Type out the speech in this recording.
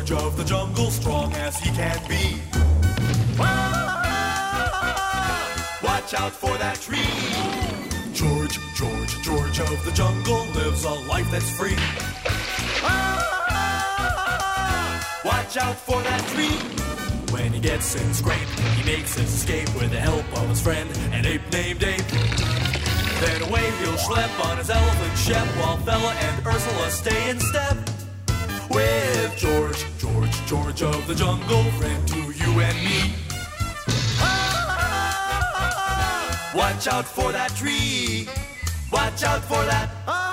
George of the jungle, strong as he can be. Watch out for that tree. George, George, George of the jungle lives a life that's free. Watch out for that tree. When he gets in scrape, he makes his escape with the help of his friend, an ape named Ape. Then away he'll schlep on his elephant shep, while Fella and Ursula stay in step with George, George, George of the jungle, friend to you and me. Watch out for that tree. Watch out for that.